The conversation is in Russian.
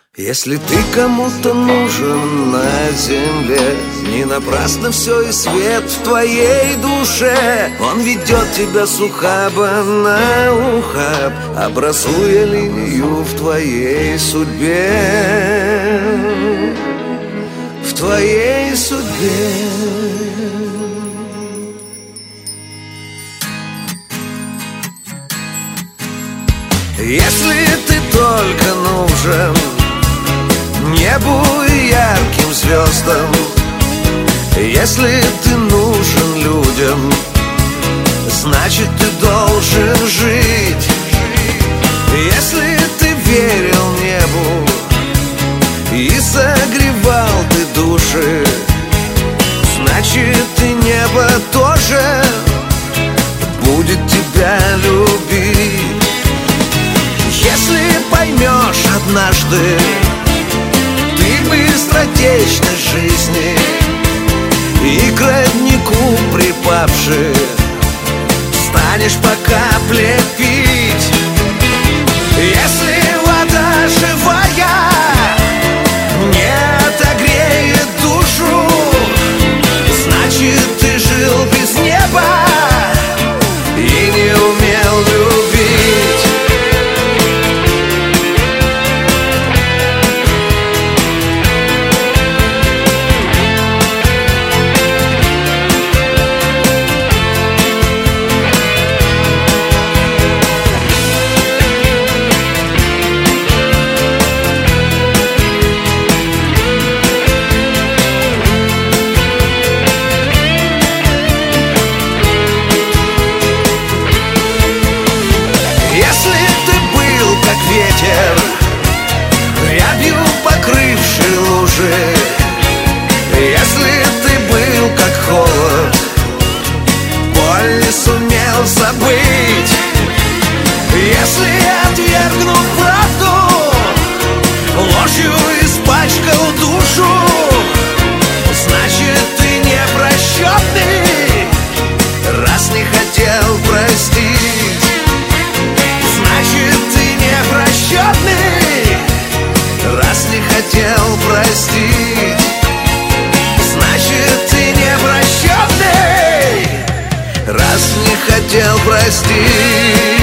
Если ты кому-то нужен на земле, не напрасно все и свет в твоей душе. Он ведет тебя с ухаба на ухаб, образуя линию в твоей судьбе. В твоей судьбе. Если ты только нужен небу и ярким звездам, если ты нужен людям, значит ты должен жить. Если ты верил небу и согревал ты души, значит и небо тоже будет тебя любить. Если поймешь однажды ты быстротечность жизни и к роднику припавший станешь по капле пить. Если вода живая не отогреет душу, значит ты жил без неба и не умел любить. Рябью покрывший лужи, если ты был как холод, боль не сумел забыть. Если, отвергнув правду, ложью испачкал душу, значит ты непрощенный, раз не хотел простить. Значит ты непрощенный, раз не хотел простить. Значит ты непрощенный, раз не хотел простить.